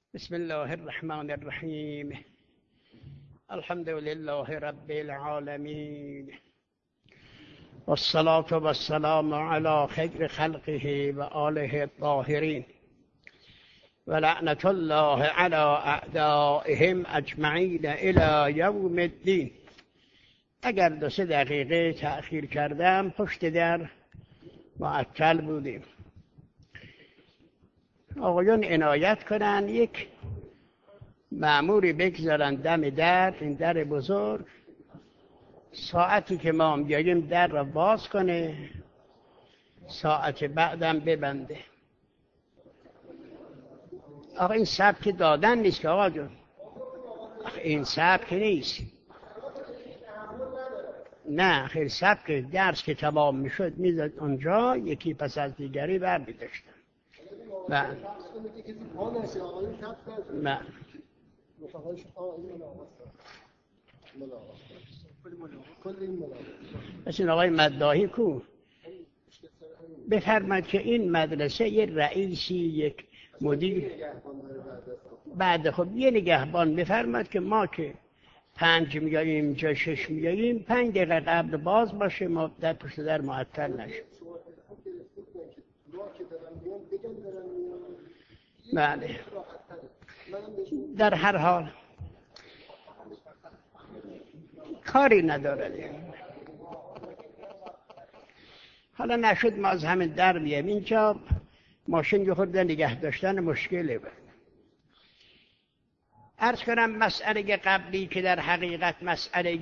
بسم الله الرحمن الرحیم. الحمد لله رب العالمین والصلاة والسلام على خیر خلقه و آله الطاهرین و لعنة الله على اعدائهم اجمعین الی یوم الدین. اگر 2-3 دقیقه تأخیر کردم پشت در معطل بودیم. آقایون عنایت کنن یک مأموری بگذارن دم در، این در بزرگ، ساعتی که ما بیاییم در را باز کنه، ساعت بعدم ببنده. آقا این سبک دادن نیست که آقا جون، این سبک نیست. نه خیلی سبک درس که تمام میشد میزد اونجا، یکی پس از دیگری بر میداشتن. نه نه بس این آقای مداحی کو بفرماد که این مدرسه یه رئیسی، یک مدیر، بعد خب یه نگهبان بفرماد که ما که 5 میاییم جا 6 میاییم 5 دقیقه قبل باز باشه، ما در پشت در معطل نشیم. بله در هر حال کاری نداره. حالا نشد ما از همین در بیایم اینجا، ماشین یه خورده نگه داشتن مشکله. عرض کنم مسئله قبلی که در حقیقت مسئله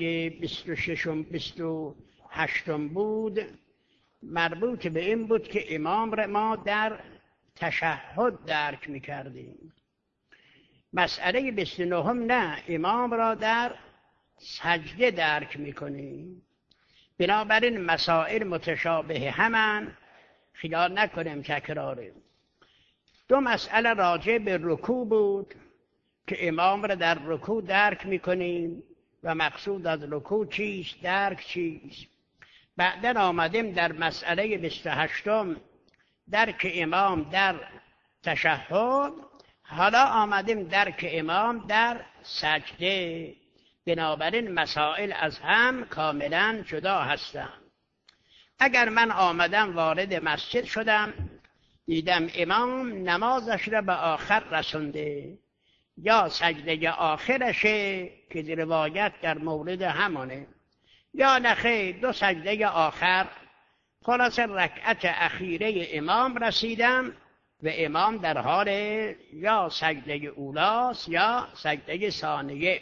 28 بود، مربوط به این بود که امام را ما در تشهد درک می‌کردیم. مسئله 29 نه، امام را در سجده درک می‌کنیم. بنابراین مسائل متشابه همن، خیال نکنیم تکراره. 2 مسئله راجع به رکوع بود که امام را در رکوع درک می‌کنیم و مقصود از رکوع چیست، درک چیست. بعداً آمدیم در مسئله 28 درک امام در تشهد، حالا آمدیم درک امام در سجده. بنابراین مسائل از هم کاملا جدا هستند. اگر من آمدم وارد مسجد شدم، دیدم امام نمازش را به آخر رسونده، یا سجده آخرشه که روایت در مورد همانه، یا نخیر 2 سجده آخر، خلاص رکعت اخیره امام رسیدم و امام در حال یا سجده اولاست یا سجده ثانیه.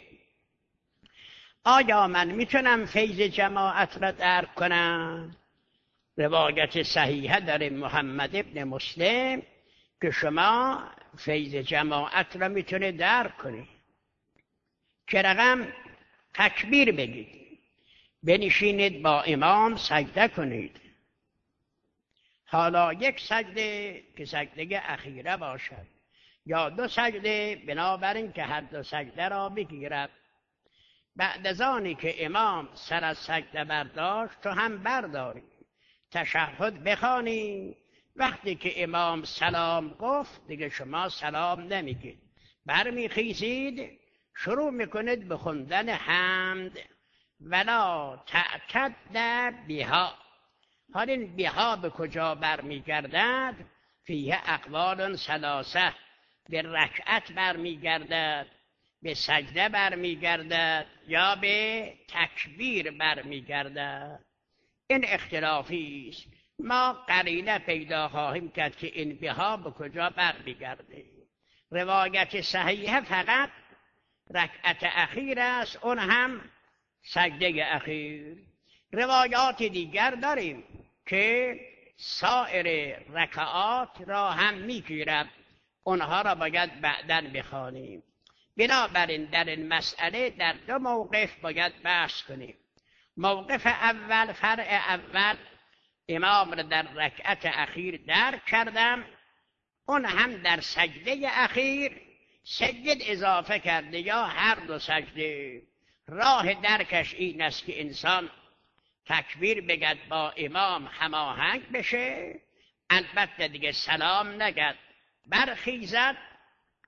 آیا من میتونم فیض جماعت را درک کنم؟ روایت صحیحه در محمد ابن مسلم که شما فیض جماعت را میتونه درک کنید. که رقم تکبیر بگید، بنشینید با امام سجده کنید. حالا 1 سجده که سجده اخیره باشد یا 2 سجده، بنابراین که هر 2 سجده را بگیرد. بعد از آنی که امام سر از سجده برداشت تو هم برداری، تشهد بخوانی. وقتی که امام سلام گفت دیگه شما سلام نمیگید، برمیخیزید، شروع میکنید به خوندن حمد. ولا تعتد بها. حال این بها به کجا برمیگردد؟ فیه اقوال 3، به رکعت برمیگردد، به سجده برمیگردد، یا به تکبیر برمیگردد. این اختلافی است. ما قرینه پیدا خواهیم کرد که این بها به کجا برمیگرده. روایت صحیحه فقط رکعت اخیر است، اون هم سجده اخیر. روایات دیگر داریم که سایر رکعات را هم میگیرد، اونها را باید بعداً بخوانیم. بنابراین در این مسئله در 2 موقف باید بحث کنیم. موقف اول، فرع اول، امام را در رکعت اخیر درک کردم، اون هم در سجده اخیر سجد اضافه کرده یا هر 2 سجده. راه درکش این است که انسان تکبیر بگد، با امام هماهنگ بشه، البته دیگه سلام نگد، برخیزد،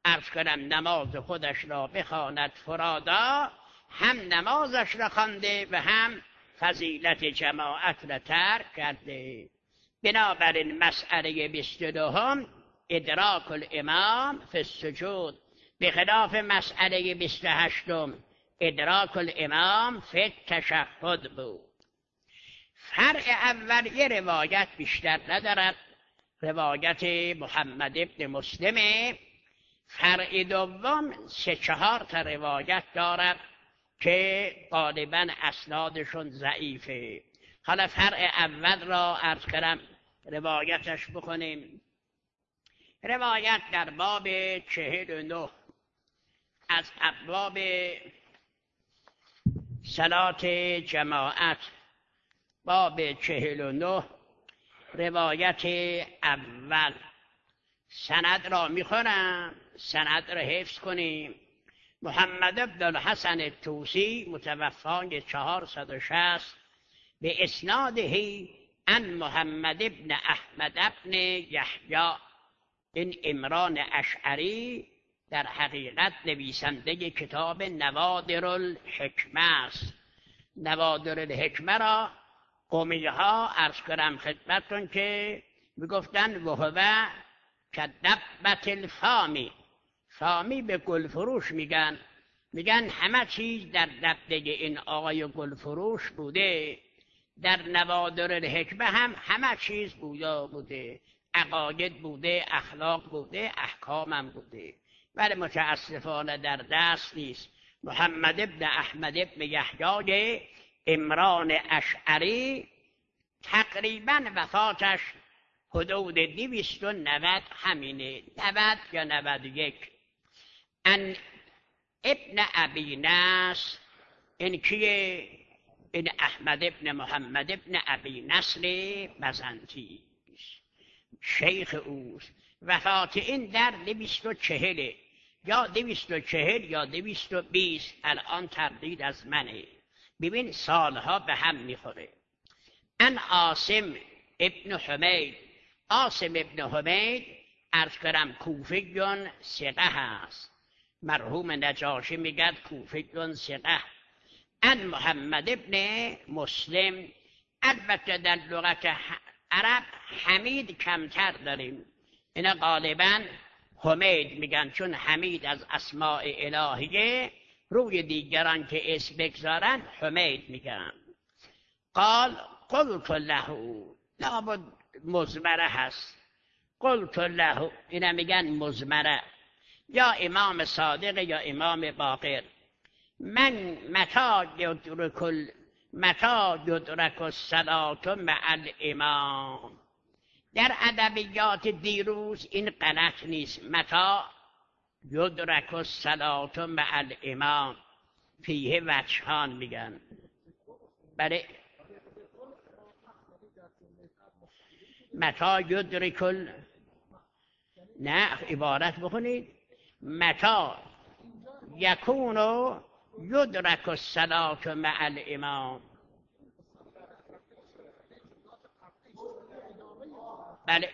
عرض کنم نماز خودش را بخواند فرادا، هم نمازش را خوانده و هم فضیلت جماعت را ترک کرده. بنابراین مسئله 22 ادراک الامام فی السجود، به خلاف مسئله 28 ادراک الامام فی التشهد بود. فرع اول یه روایت بیشتر ندارد، روایت محمد ابن مسلمه. فرع دوم 3-4 تا روایت دارد که غالبا اسنادشون ضعیفه. حالا فرع اول را عرض کنم روایتش بکنیم. روایت در باب 49 از ابواب صلات جماعت، باب 49 روایت اول. سند را میخونم، سند را حفظ کنیم. محمد بن الحسن الطوسی متوفای 460 به اسناده عن محمد بن احمد بن یحیی، این عمران اشعری در حقیقت نویسنده کتاب نوادر الحکمه است. نوادر الحکمه را قومی ها عرض کنم خدمتتون که میگفتن وهو کدبت الفامی، فامی به گل فروش میگن همه چیز در دبده این آقای گل فروش بوده. در نوادر الحکمه هم همه چیز گویا بوده، عقاید بوده، اخلاق بوده، احکام هم بوده، ولی متاسفانه در دست نیست. محمد ابن احمد ابن یحیی عمران اشعری تقریبا وفاتش حدود 290 همینه، 90 یا 91. ان ابن ابی نصر، این کیه؟ این احمد ابن محمد ابن ابی نصر بزنطی شیخ اوست. وفات این در 240 یا 240 یا 220، الان تردید از منه، ببین سالها به هم میخوره. ان عاصم ابن حمید، عاصم ابن حمید عرض کنم کوفیون ثقه هست، مرحوم نجاشی میگد کوفیون ثقه. ان محمد ابن مسلم، البته در لغت عرب حمید کمتر داریم، اینا غالبا حمید میگن، چون حمید از اسماء الهیه، روی دیگران که اسم بگذارن حمید میگن. قال قلت له، لابد مزمره هست، قلت له اینا میگن مزمره، یا امام صادق یا امام باقر. من متى یدرک الصلاة مع الامام. در ادبیات دیروز این غلط نیست، متى یدرک الصلاة مع الامام، فیه وجهان میگن. بله متى یدرک نه عبارت بخونید، متى یکون یدرک الصلاة مع الامام. بله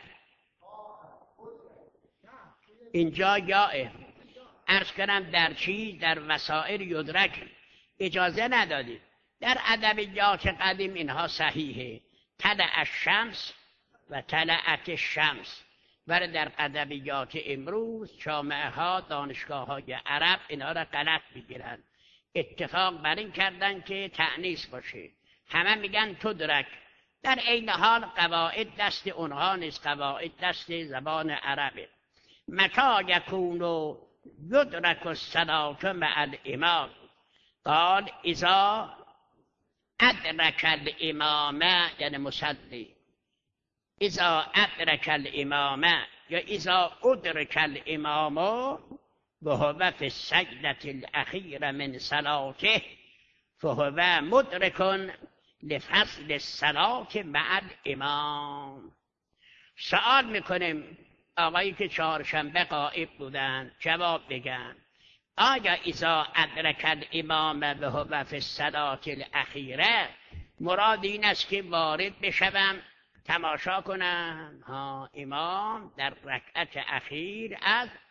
اینجا یاه عرض کنم در چیز در وسائل یدرک اجازه ندادید. در ادبیات قدیم اینها صحیحه، طلع الشمس و طلعت الشمس، ولی در ادبیات امروز جامعه ها دانشگاه های عرب اینها را غلط میگیرند. اتفاق بر این کردن که تأنیث باشه، همه میگن تدرک، در این حال قواعد دست اونها نیست، قواعد دست زبان عربه. متى یکون یدرک الصلاة مع الامام، قال اذا ادرک الامام، یعنی مصلی، اذا ادرک الامام یا اذا ادرک الامام وهو فی السجدة الاخیره من صلاته فهو مدرک لفصل الصلاة مع الامام. سوال میکنیم آقایی که چهارشنبه غائب بودن جواب بگن، آیا اذا ادرک الامام وهو فی الصلاة الاخیره مراد این است که وارد بشوم تماشا کنم امام در رکعت اخیر از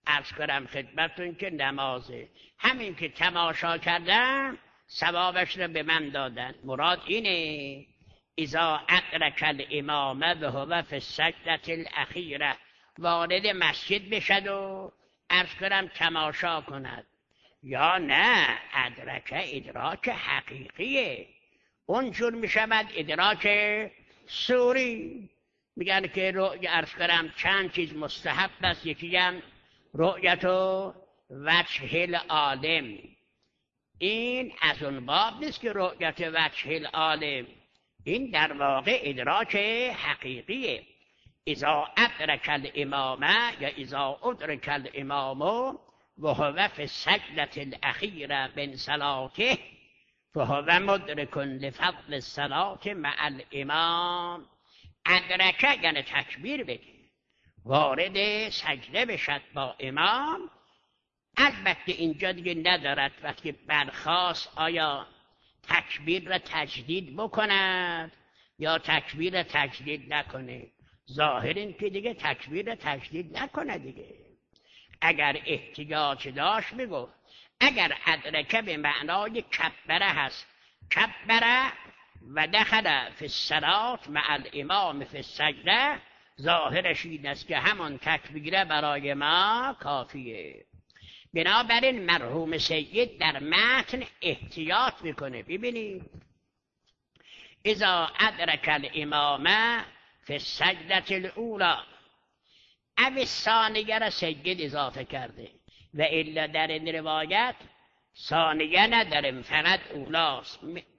عرض کنم خدمتتون که نمازه. همین که تماشا کردم ثوابش رو به من دادن. مراد اینه اذا ادرک الامام وهو فی السجدة الاخیره، وارد مسجد بشد و عرض کنم تماشا کند. یا نه، ادراک حقیقیه، اونجور می شود ادراک سوری. میگن که عرض کنم چند چیز مستحب است، یکی هم رؤیت و وجه العالم. این از اون باب نیست که رؤیت وجه العالم، این در واقع ادراک حقیقیه. اذا ادرک الامام یا اذا ادرک الامام و هو فی السجدة الاخیره من صلاته فهو مدرک لفضل الصلاة مع الامام. ادرکه یعنی تکبیر بگی، وارد سجده بشد با امام. البته اینجا دیگه ندارد وقتی برخاست آیا تکبیر را تجدید بکند یا تکبیر را تجدید نکنه. ظاهر این که دیگه تکبیر را تجدید نکنه دیگه. اگر احتیاج داشت میگفت، اگر ادرکه به معنای کبره هست، کبره و دخل فی الصلاة مع الامام فی السجده، ظاهرش این است که همون تکبیره برای ما کافیه. بنابراین مرحوم سید در متن احتیاط میکنه. ببینید اذا ادرک الامام فی السجدة الاولی، او ثانیه را سید اضافه کرده و الا در این روایت ثانیه نداریم، فقط اولاست.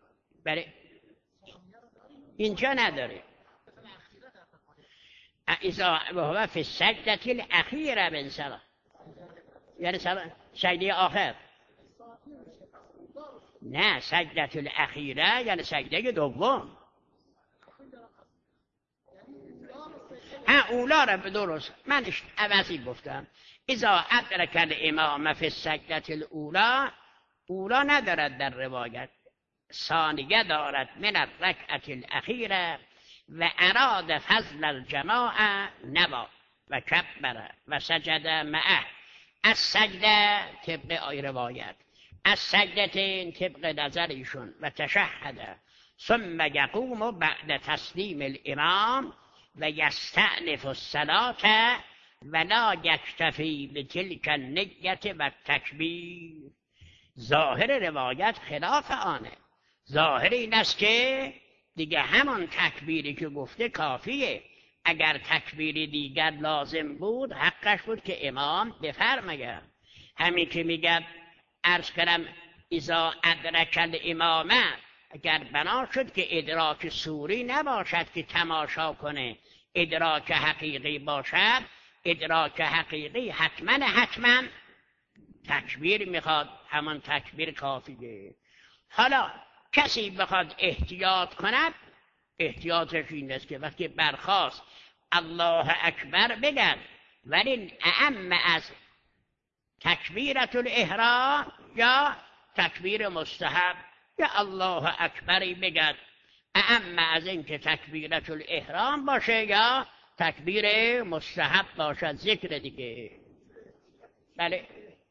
اینجا نداره. اذا وهو فی السجدة الاخیره من صلاة، یعنی سجده آخر. نه، سجدة الاخیره یعنی سجده دوم. اولا را به درست من عوضی گفتم. اذا ادرک الامام فی السجدة الاولی، اولا ندارد در روایت، ثانیه دارد من الرکعة الاخیره و اراد فضل الجماعه نوا و کبر و سجد معه. از سجده طبق آی روایت، از سجدتین طبق نظرشون و تشهد ثم یقوم بعد تسلیم الامام و یستأنف الصلاة و لا یکتفی بتلک النیة و تکبیر. ظاهر روایت خلاف آنه. ظاهر این است که دیگه همون تکبیری که گفته کافیه. اگر تکبیری دیگر لازم بود حقش بود که امام بفرماید. همین که میگه عرض کنم اذا ادرک الامام، اگر بنا شد که ادراک سوری نباشد که تماشا کنه، ادراک حقیقی باشد، ادراک حقیقی حتما تکبیر میخواد، همون تکبیر کافیه. حالا کسی بخواد احتیاط کند، احتیاطش این است که وقتی برخاست الله اکبر بگن، ولی اعم از تکبیرة الاحرام یا تکبیر مستحب یا الله اکبری بگن، اعم از این که تکبیرة الاحرام باشه یا تکبیر مستحب باشد، ذکر دیگه. بله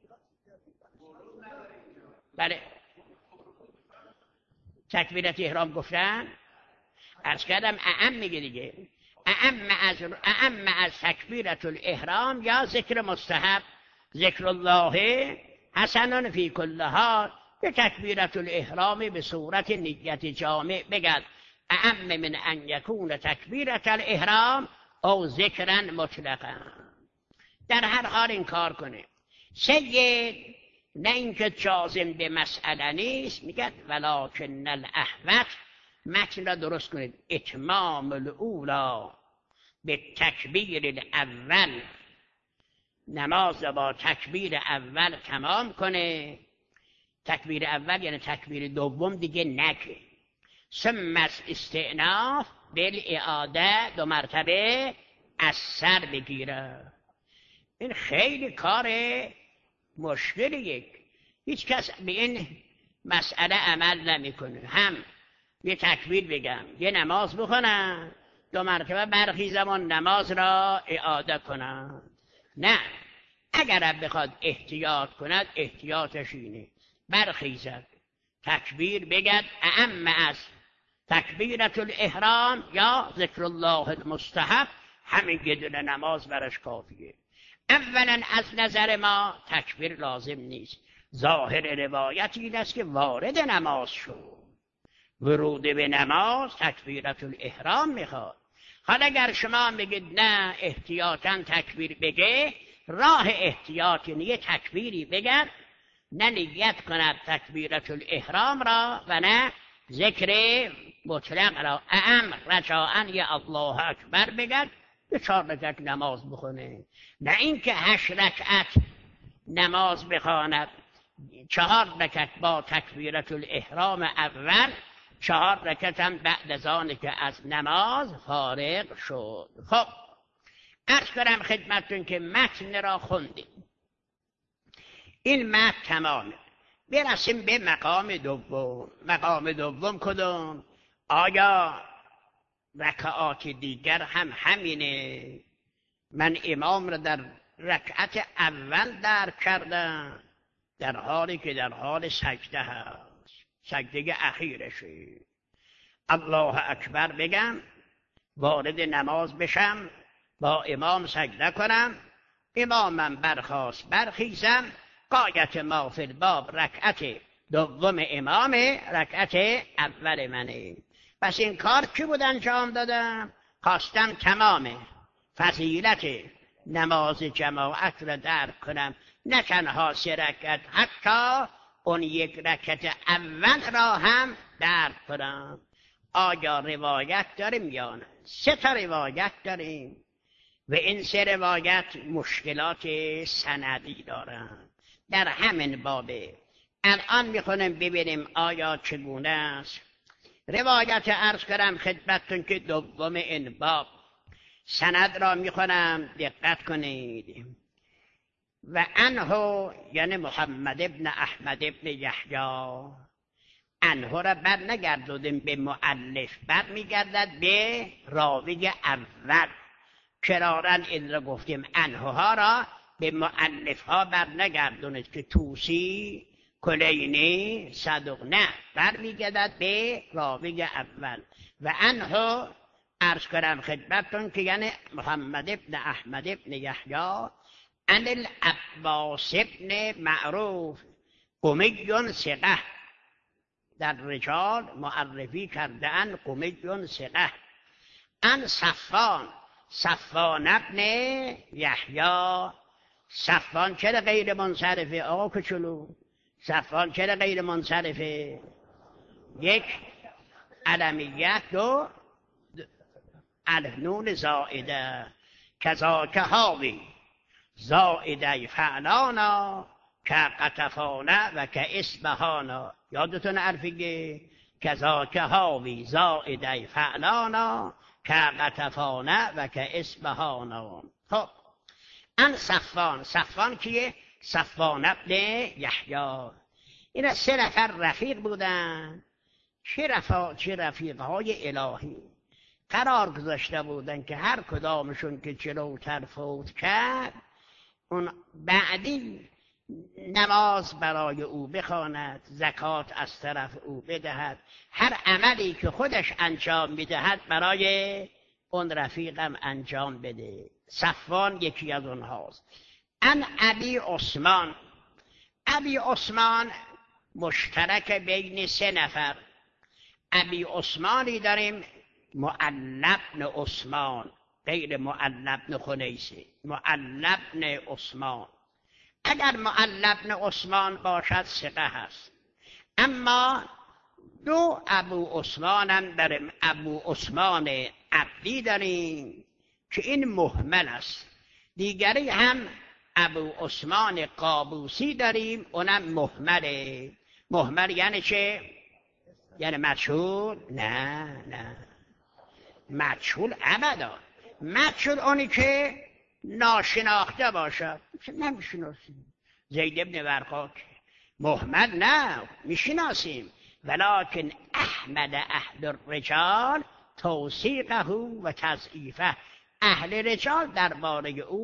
تکبیرة احرام گفتن، عرض کردم اعم میگه دیگه، اعم از تکبیرة الاحرام یا ذکر مستحب، ذکر الله حسن فی کل حال، به تکبیرة الاحرام به صورت نیت جامع بگد اعم من ان یکون تکبیرة الاحرام او ذکرا مطلقا. در هر حال این کار کنه. سید نه اینکه جازم به مسئله نیست، میگه ولکن الاحوط، متن را درست کنید، اتمام الاولا به تکبیر الاول، نماز با تکبیر اول تمام کنه. تکبیر اول یعنی تکبیر دوم دیگه نکه. ثم استئناف بالاعاده، 2 مرتبه از سر بگیره. این خیلی کار مشکلیه، هیچ کس به این مسئله عمل نمیکنه. هم یه تکبیر بگم، یه نماز بخونم، 2 مرتبه برخیزم و نماز را اعاده کنم. نه، اگر بخواد احتیاط کند احتیاطش اینه برخیزد تکبیر بگد اعم از تکبیرت الاحرام یا ذکر الله المستحب، همین یه دونه نماز برش کافیه. اولا از نظر ما تکبیر لازم نیست، ظاهر روایت این است که وارد نماز شد، ورود به نماز تکبیرت الاحرام میخواد. حالا اگر شما بگید نه احتیاطاً تکبیر بگه، راه احتیاط یه تکبیری بگن، نه نیت کند تکبیرت الاحرام را و نه ذکر مطلق را، اعم رجاءً یا الله اکبر بگد، 4 رکعت نماز بخونه، نه اینکه 8 رکعت نماز بخواند، 4 رکعت با تکبیرت الاحرام اول، 4 رکعت هم بعد از آن که از نماز فارغ شد. خب عرض کنم خدمتتون که متن را خوندیم، این متن تمامه. برسیم به مقام دوم. مقام دوم کدوم؟ آیا رکعات دیگر هم همینه؟ من امام را در رکعت اول درک کردم در حالی که در حال سجده هست، سجده اخیرشه. الله اکبر بگم، وارد نماز بشم، با امام سجده کنم، امامم برخاست برخیزم، غایت ما فی الباب رکعت دوم امامه، رکعت اول منه. پس این کار کی بود انجام دادم؟ خواستم تمام فضیلت نماز جماعت را درک کنم، نه تنها 3 رکعت، حتی اون 1 رکعت اول را هم درک کنم. آیا روایت داریم یا نه؟ 3 تا روایت داریم و این 3 روایت مشکلات سندی دارند در همین بابه. الان میخونم ببینیم آیا چگونه است. روایت عرض کنم خدمتتون که دوم این باب، سند را میخونم دقت کنید. و عنه یعنی محمد ابن احمد ابن یحیی، عنه را بر نگردودیم به مؤلف، بر میگردد به راوی اول. کرارن این را گفتیم عنه ها را به مؤلف ها بر نگردونید که توسی، کلینی، صدوق، نه، بر میگردد به راوی اول. و عنه عرض کنم خدمتتون که یعنی محمد ابن احمد ابن یحیی عن العباس ابن معروف قمی ثقه، در رجال معرفی کردن قمی ثقه، عن صفوان ابن یحیی. صفوان چرا غیر منصرفه آقا کچلو؟ صفوان چرا غیر منصرفه؟ 1 علمیت، 2 النون زائده، کذاک حاوی زائده فعلانا که قطفانه و که اسبهانا. یادتون عرفیگه کذاک حاوی زائده فعلانا که قطفانه و که اسبهانا. خب ان صفوان کیه؟ صفوان ابن یحیی. اینا 3 نفر رفیق بودن، چه رفیقهای الهی قرار گذاشته بودن که هر کدامشون که جلوتر فوت کرد اون بعدی نماز برای او بخواند، زکات از طرف او بدهد، هر عملی که خودش انجام میدهد برای اون رفیقم انجام بده. صفوان یکی از اونهاست. ان ابی عثمان مشترک بین 3 نفر. ابی عثمانی داریم معل بن عثمان، غیر معل بن خنیسه، معل بن عثمان. اگر معل بن عثمان باشد ثقه هست، اما 2 ابو عثمان هم داریم. ابو عثمان عبدی داریم که این مهمل است، دیگری هم ابو عثمان قابوسی داریم، اونم مهمله. مهمل یعنی چه؟ یعنی مجهول؟ نه مجهول ابدا. مجهول اونی که ناشناخته باشد، نمیشناسیم. زید ابن ورقاک مهمل نه، میشناسیم، ولکن احمد اهل الرجال توثیقه و تضعیفه. اهل رجال درباره او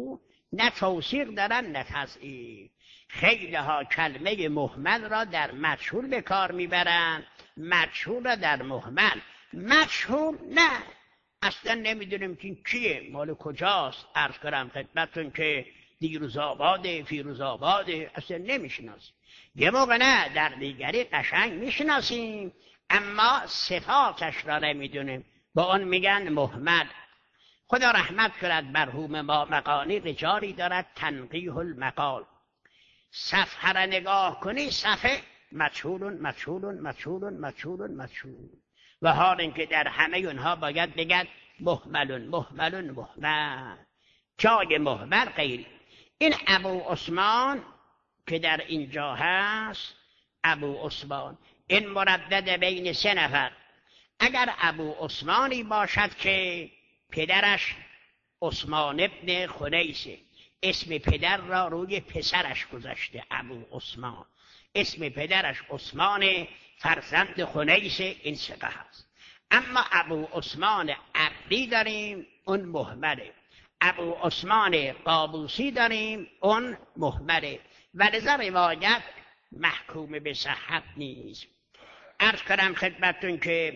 نه توثیق دارن نه تضعیف. خیلی ها کلمه مهمل را در مجهول به کار میبرن، مجهول را در مهمل. مجهول نه، اصلا نمیدونیم که کیه، مال کجاست. عرض کنم خدمتتون که دیروزآباده، فیروزآباده، اصلا نمیشناسیم. یه موقع نه، در دیگری قشنگ میشناسیم اما صفاتش را نمیدونیم، با آن میگن مهمل. خدا رحمت کند مرحوم ما مقانی رجالی دارد تنقیح المقال. صفحه را نگاه کنی صفحه مجهول مجهول مجهول مجهول مجهول، و حال اینکه در همه اونها باید بگن مهمل مهمل مهمل، جای مهمل غیری. این ابو عثمان که در اینجا هست، ابو عثمان این مردد بین سه نفر. اگر ابو عثمانی باشد که پدرش عثمان ابن خنیسه، اسم پدر را روی پسرش گذاشته ابو عثمان، اسم پدرش عثمان فرزند خنیسه، این ثقه هست. اما ابو عثمان عقلی داریم، اون مهمله. ابو عثمان قابوسی داریم، اون مهمله، ولذا روایت محکوم به صحت نیست. عرض کنم خدمتتون که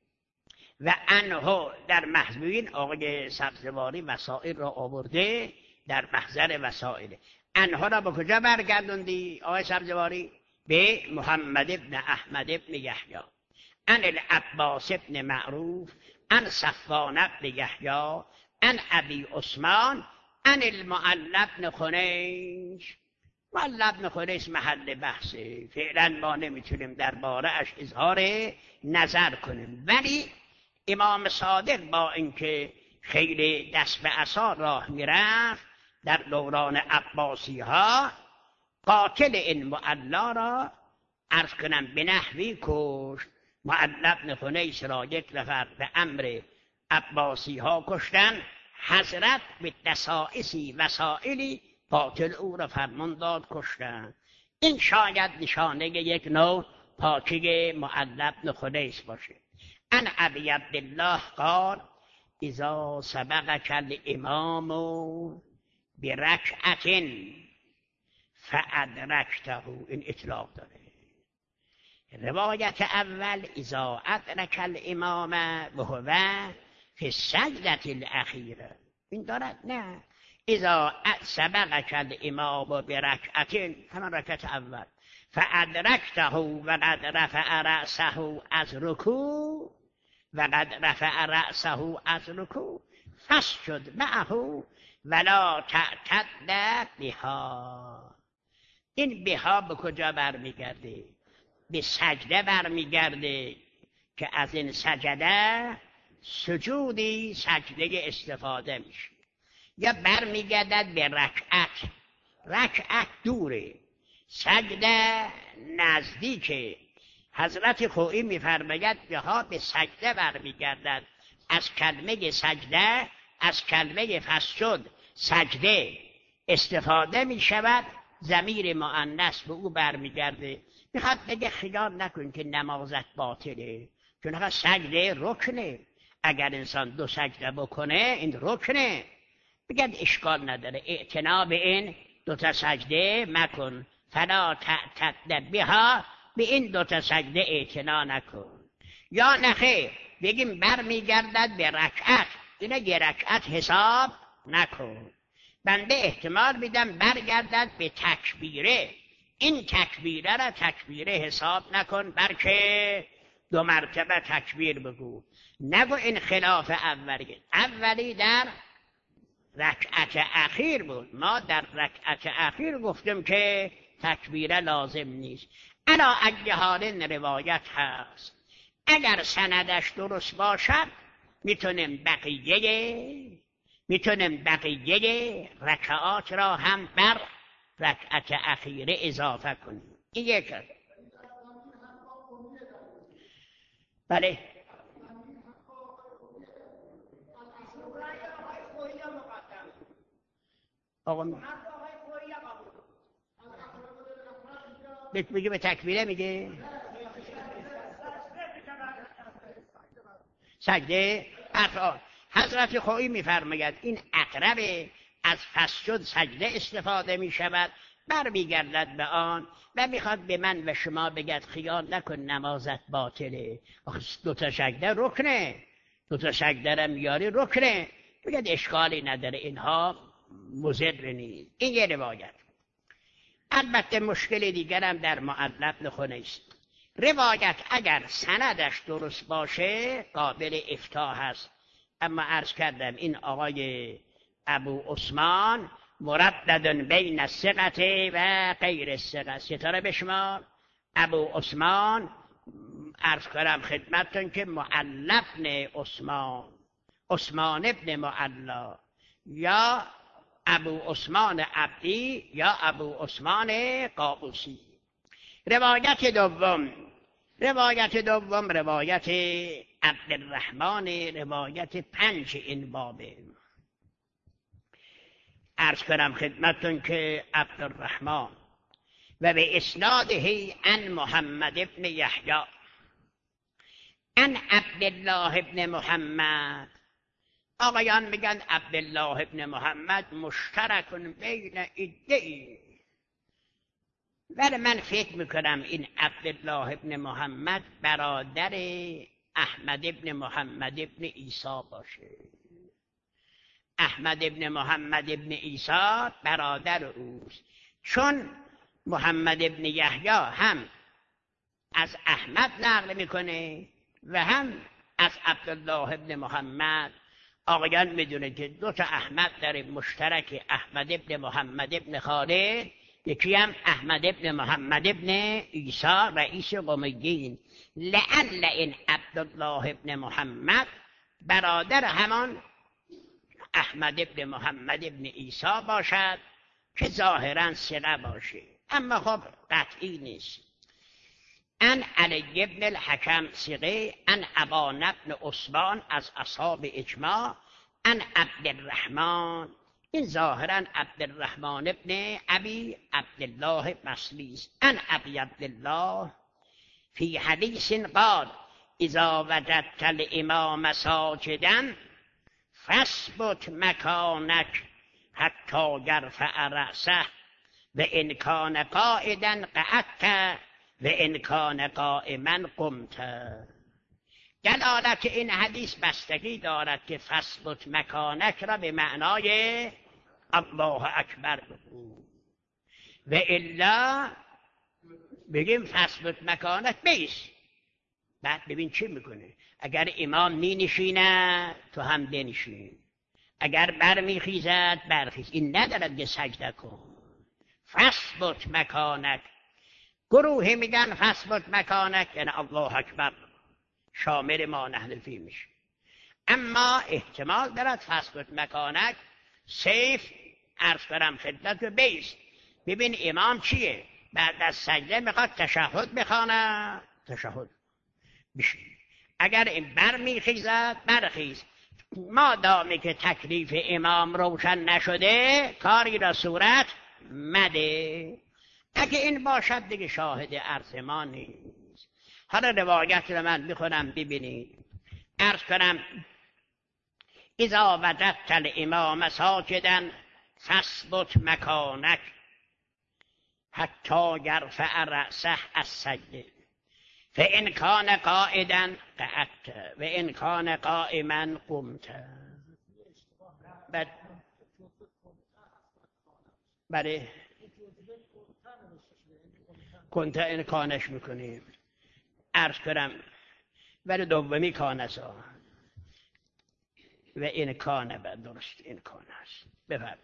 و انه در محضوین آقای سبزواری وسائل را آورده، در محضر وسائل. انها را به کجا برگردوندی آقای سبزواری؟ به محمد ابن احمد ابن یحیی ان العباس ابن معروف ان صفوان ابن یحیی ان ابی عثمان ان المعلی بن خنیش. معلی بن خنیش محل بحثه، فعلا ما نمیتونیم درباره اش اظهار نظر کنیم، ولی امام صادق با اینکه خیلی دست به عصا راه میرفت در دوران عباسی ها، قاتل این معلی را عرض کنم به نحوی کشت. معلی بن خنیس را یک نفر به امر عباسی ها کشتن، حضرت به دسائسی وسائلی قاتل او را فرمان داد کشتن. این شاید نشانه یک نوع پاکی معلی بن خنیس باشه. ان ابی عبدالله قال اذا سبقك الامام برکعت فادرکته، این اطلاق داره. روایت اول اذا ادرک الامام وهو فی السجدة الاخیره، این دارد نه اذا سبقك الامام برکعت، همان رکعت اول، فادرکته وقد رفع رأسه از رکوع، وقد رفع رأسه از رکوع فاسجد معه ولا تعتد بها. این بها به کجا برمیگرده؟ به سجده برمیگرده که از این سجده سجودی سجده استفاده میشه، یا برمیگردد به رکعت. رکعت دوره، سجده نزدیکه. حضرت خوئی میفرماید بها به سجده برمیگردد. از کلمه سجده، از کلمه فسجد سجده استفاده میشود، ضمیر مؤنث به او برمیگرده. میخواد بگه خیال نکن که نمازت باطله، چون سجده رکنه. اگر انسان دو سجده بکنه این رکنه، بگه اشکال نداره، اعتنا به این دوتا سجده مکن، فلا تعتد بها، به این دوتا سجده اعتنا نکن. یا نخیر بگیم برمیگردد به رکعت، اینه یه رکعت حساب نکن. بنده احتمال میدم برگردد به تکبیره، این تکبیره را تکبیره حساب نکن، بلکه دو مرتبه تکبیر بگو. نگو این خلاف اولی. اولی در رکعت اخیر بود، ما در رکعت اخیر گفتیم که تکبیره لازم نیست. الا اگه حال روایت هست، اگر سندش درست باشد میتونیم بقیه رکعات را هم بر رکعت اخیره اضافه کنیم. این یک. بله آقا میگه به تکبیره، میگه سجده افعال. حضرت خوئی میفرماید این اقرب از فسجد سجده استفاده می شود، برمیگردد به آن و میخواد به من و شما بگد خیال نکن نمازت باطله. آخه 2 تا سجده رکنه، 2 تا سجده را میاری رکنه، بگد اشکالی نداره، اینها مضر نیست. این یه روایت. البته مشکل دیگرم در معلق نخونه است. روایت اگر سندش درست باشه قابل افتاح است، اما عرض کردم این آقای ابو عثمان مردد بین الثقة و غیر الثقة. ستاره بشمار. ابو عثمان عرض کردم خدمتتون که معلق ابن عثمان ابن معلا، یا ابو عثمان عبدی یا ابو عثمان قابوسی. روایت دوم روایت عبدالرحمن، روایت 5 این بابه. عرض کنم خدمتتون که عبدالرحمن و به اسناده عن محمد ابن یحیی عن عبدالله ابن محمد. آقایان میگن عبدالله ابن محمد مشترکون بین عده‌ای، ولی من فکر میکنم این عبدالله ابن محمد برادر احمد ابن محمد ابن عیسی باشه. احمد ابن محمد ابن عیسی برادر اوست، چون محمد ابن یحیی هم از احمد نقل میکنه و هم از عبدالله ابن محمد. آقایان میدونه که 2 تا احمد داریم مشترک، احمد ابن محمد ابن خالد، یکی هم احمد ابن محمد ابن عیسی رئیس قمیین. لعل این عبدالله ابن محمد برادر همان احمد ابن محمد ابن عیسی باشد که ظاهرا ثقه باشه، اما خب قطعی نیست. ان علی ابن الحکم ثقه، ان ابان ابن عثمان از اصحاب اجماع، ان عبدالرحمن، این ظاهرا عبدالرحمن ابن ابی عبدالله مصری است. ان ابی عبدالله فی حدیث قال اذا وجدت الامام ساجدا فاثبت مکانک حتی یرفع رأسه و ان کان قاعدا قعدت و ان کان قائما قمت. دلالت این حدیث بستگی دارد که فاثبت مکانک را به معنای الله اکبر بگو، و الا بگیم فاثبت مکانک بیست. بعد ببین چی میکنه. اگر امام می نشینه تو هم بنشین، اگر بر میخیزد برخیز. این ندارد که سجده کن. فاثبت مکانک. گروهی میگن فاثبت مکانک یعنی الله اکبر شامل ما نحن فی میشه، اما احتمال دارد فاثبت مکانک سیف عرض کنم خدمت بیست. ببین امام چیه، بعد از سجده میخواد تشهد بخونه، تشهد بشین. اگر این بر میخیزد برخیز. ما دامی که تکلیف امام روشن نشده کاری را صورت مده. اگه این باشد دیگه شاهد عرض ما نیست. حالا روایت رو من میخونم ببینید. عرض کنم اذا وجدت الامام ساجدا فاثبت مکانک حتی یرفع رأسه السجده فان کان قاعدا قعدت و ان کان قائما قمت. بله کنت این کانش میکنیم. عرض کنم ولی دومی کانس ها و این کانه بر درست این کانه است. بفرد.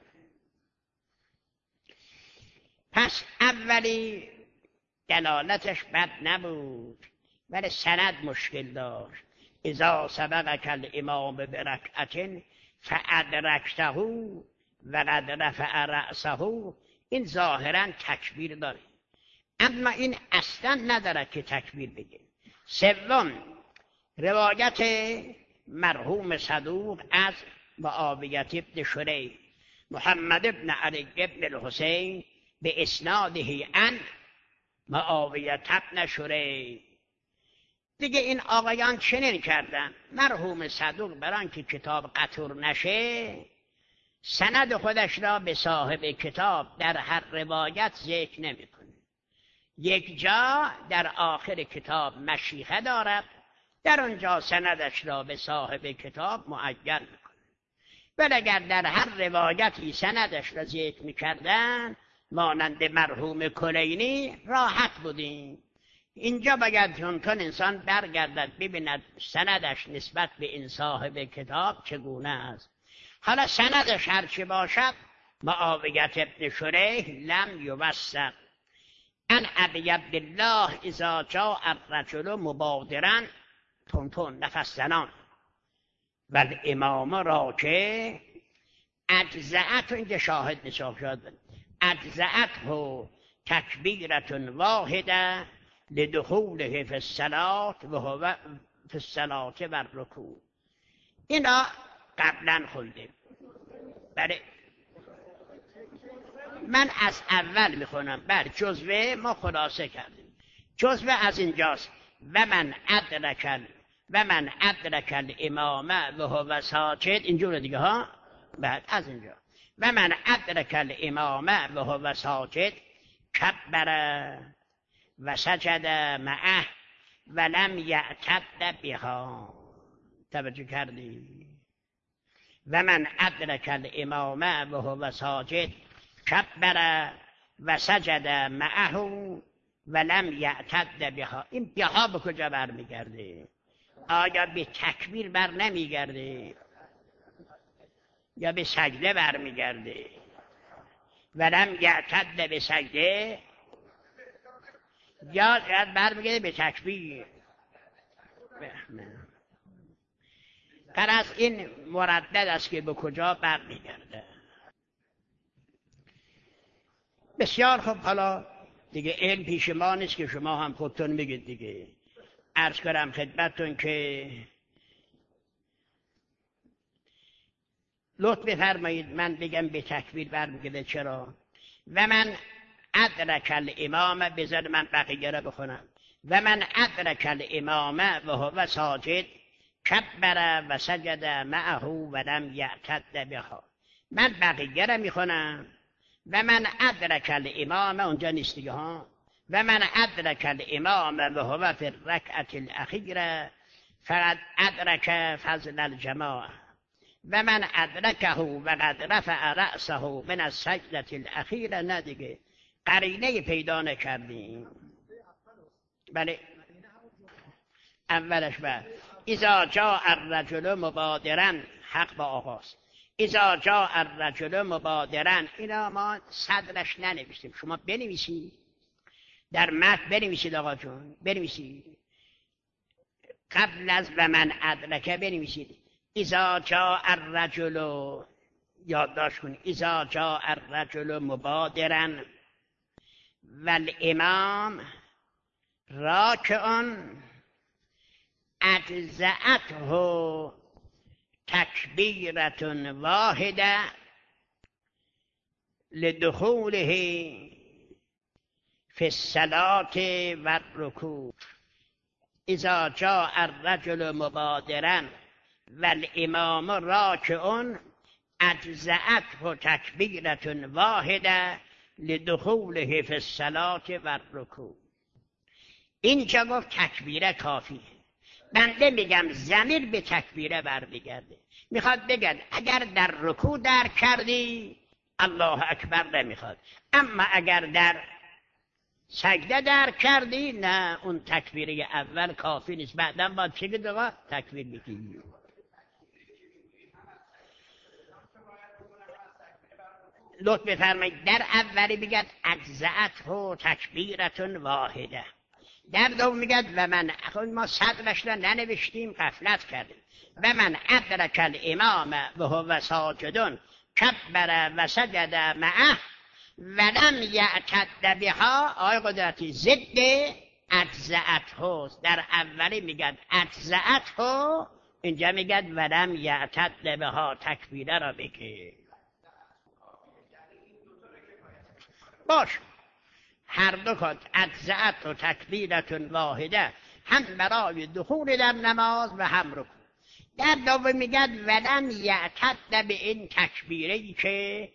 پس اولی دلالتش بد نبود ولی سند مشکل داشت. اذا سبقک الامام برکعت فادرکته و قد رفع رأسه، این ظاهرا تکبیر داره، اما این اصلا نداره که تکبیر بگه. سوم روایت مرحوم صدوق از معاویه ابن شریح محمد ابن علی ابن الحسین به اسناده عن معاویه ابن شریح. دیگه این آقایان چنین کردن. مرحوم صدوق برای که کتاب قطور نشه سند خودش را به صاحب کتاب در هر روایت ذکر نمیکنه. یک جا در آخر کتاب مشیخه دارد، در آنجا سندش را به صاحب کتاب معین میکنه. ولی اگر در هر روایتی سندش را ذکر میکردن مانند مرحوم کلینی راحت بودیم. اینجا باید چون انسان برگردد ببیند سندش نسبت به این صاحب کتاب چگونه است. حالا سندش هرچی باشد، معاویت ابن شریح لم یوثق ان ابی عبدالله اذا جاء الرجل مبادرا تون نفس زنان و الامام راکع اجزأت، اینجا شاهد نصاب شد، اجزأته تکبیرة واحده لدخوله فی الصلاة و هو فی الصلاة و الرکوع. اینا قبلا خوندیم. بله من از اول میخونم. بله جزوه ما خلاصه کردیم. جزوه از اینجاست: و من ادرک الامام و هو ساجد، اینجوره دیگه ها. بعد از اینجا و من ادرک الامام و هو ساجد کبر و سجد معه و لم یعتد بها. توجه کردی؟ و من ادرک الامام و هو ساجد کبر و سجد معه و لم یعتد بها. این بها به کجا برمیگرده؟ آیا به تکبیر بر نمیگرده یا به سجده برمیگرده؟ و لم یعتد به سجده یا برمیگرده به تکبیر؟ پس این مردد است که به کجا برمیگرده. بسیار خوب. حالا دیگه علم پیش ما نیست که شما هم خودتون میگید دیگه. عرض کنم خدمتتون که لطف بفرمایید من بگم به تکبیر برمیگرده. چرا؟ و من ادرک الامام، بذار من بقیه را بخونم. و من ادرک الامام و هو ساجد کبر و سجد معه و لم یعتد بها. من بقیه را میخونم. و من ادرک الامام، اونجا نیست دیگه ها. و من ادرک الامام و هو فی الرکعة الاخیره فقد ادرک فضل الجماعه و من ادرکه و قد رفع رأسه من السجدة الاخیره. نه دیگه قرینه پیدا نکردیم. بله اولش بعد اذا جاء الرجل مبادرا، حق با آقاست. اذا جاء الرجل مبادرا، اینا ما صدرش ننویسیم. شما بنویسید در متن، بنویسید آقا جون، بنویسید قبل از و من ادرکه بنویسید اذا جاء الرجل، یادداشت کنید اذا جاء الرجل مبادرا والامام راکع اجزأته تکبیرة واحده لدخوله فی الصلاة و الرکوع. اذا جاء الرجل مبادرا والامام راکع اجزأته تکبیرة واحده لدخوله فی الصلاة و الرکوع. اینجا گفت تکبیره کافیه. بنده میگم ضمیر به تکبیره برمیگرده. میخواد بگن اگر در رکوع درک کردی الله اکبر نمیخواد، اما اگر در سجده درک کردی نه، اون تکبیره اول کافی نیست. بعدا باید چه بگی؟ تکبیر بگی. لطف بفرمایید در اولی میگن اجزأته تکبیرة واحده، در دوم میگن و من، ما صدرش را ننوشتیم غفلت کردیم. و من ادرک الامام و هو ساجد کبر و سجد معه و لم یعتد بها. آقای قدرتی ضد اجزأته. در اولی میگن اجزأته، اینجا میگن و لم یعتد بها، تکبیره را بگی. باش هر دو کن اجزأت و تکبیرة واحده، هم برای دخول در نماز و هم رکوع. در دوم میگد ولم یعتد به این تکبیری که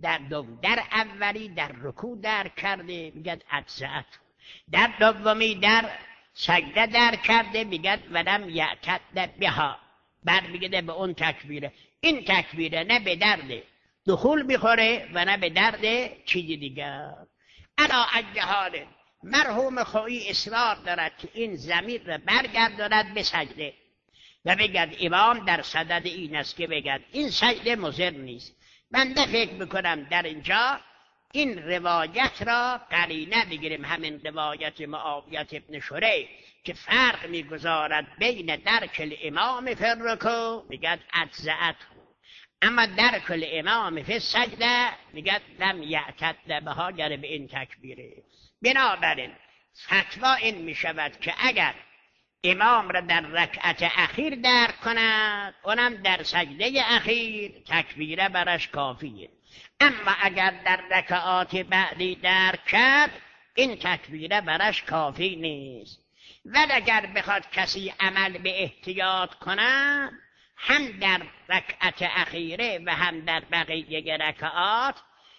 در اولی در رکوع در کرده میگد اجزأت، در دومی در سجده در کرده میگد ولم یعتد بها، برمیگرده به اون تکبیره. این تکبیره نه به درد دخول میخوره و نه به درد چیزی دیگر. علا ای حال مرحوم خویی اصرار دارد که این ضمیر را برگرداند به سجده و بگد امام در صدد این است که بگد این سجده مضر نیست. بنده فکر میکنم در اینجا این روایت را قرینه بگیریم، همین روایت معاویه ابن شریح که فرق میگذارد بین درک الامام فی الرکوع میگد اجزأت، اما درک الامام فی السجده میگد لم یعتد بها، یعنی به این تکبیره. بنابراین فتوا این میشود که اگر امام را در رکعت اخیر درک کند، اونم در سجده اخیر، تکبیره برش کافیه. اما اگر در رکعات بعدی درک کرد، این تکبیره برش کافی نیست. ولی اگر بخواد کسی عمل به احتیاط کند، هم در رکعت اخیره و هم در بقیه رکعات،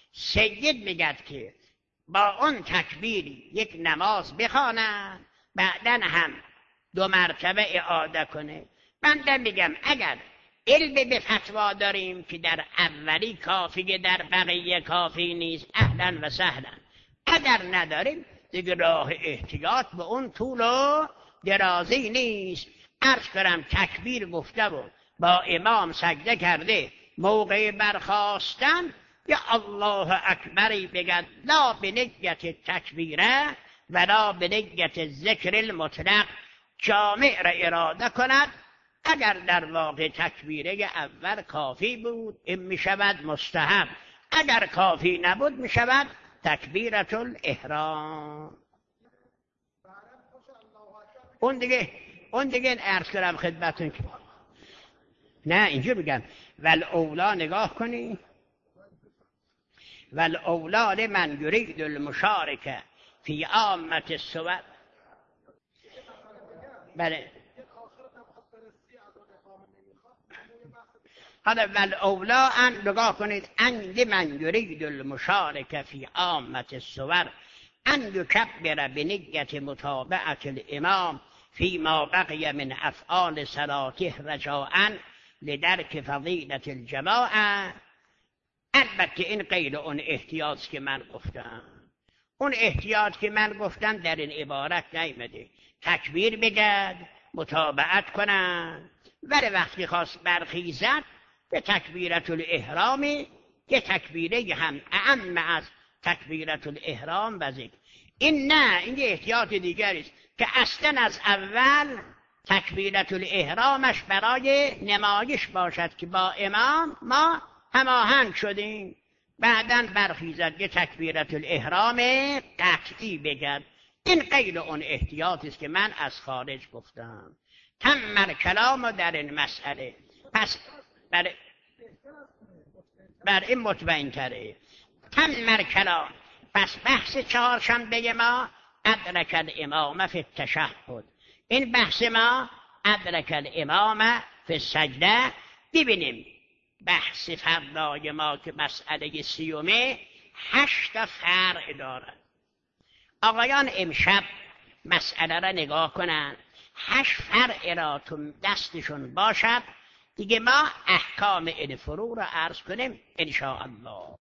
سید میگد که با اون تکبیری یک نماز بخواند، بعدن هم 2 مرتبه اعاده کنه. بنده میگم اگر علم به فتوا داریم که در اولی کافیه، در بقیه کافی نیست، اهلا و سهلا. اگر نداریم دیگه راه احتیاط به اون طول و درازی نیست. عرض کنم تکبیر گفته و با امام سجده کرده، موقع برخاستن یا الله اکبری بگد، لا به نیت تکبیره ولا به نیت ذکر المطلق، جامع را اراده کند. اگر در واقع تکبیره اول کافی بود، این می شود مستحب. اگر کافی نبود می شود تکبیرة الاحرام. اون دیگه عرض کنم خدمتون که نه اینجا بگم والاولا نگاه کنی، والاولا لمن یرید المشارکه فی عامة الصور. بله حالا والاولا ان نگاه کنید، ان لمن یرید المشارکه فی عامة الصور ان یکبر بنیت متابعة الامام فی ما بقی من افعال صلاته رجاء لدرک فضیلة الجماعه. البته این غیر اون احتیاط که من گفتم. اون احتیاط که من گفتم در این عبارت نیامده. تکبیر بگد، متابعت کنن، ولی وقتی خواست برخیزد به تکبیرة الاحرام، یه تکبیره هم اعم از تکبیرة الاحرام و ذکر. این نه، این یه احتیاط دیگری است که اصلا از اول تکبیرة الاحرامش برای نمایش باشد که با امام ما هماهنگ شدیم، بعداً برخیزد یه تکبیرة الاحرام قطعی بگد. این غیر اون احتیاطی است که من از خارج گفتم. تم کلام در این مسئله. پس بر این مطمئن تره. تم کلام. پس بحث چهارشنبه ما ادرک الامام فی التشهد، این بحث ما ادرک الامام فی السجده. ببینیم بحث فردای ما که مسئله 30 8 فرع دارد. آقایان امشب مسئله را نگاه کنن، 8 فرع را تو دستشون باشد دیگه، ما احکام این فروع را عرض کنیم ان شاء الله.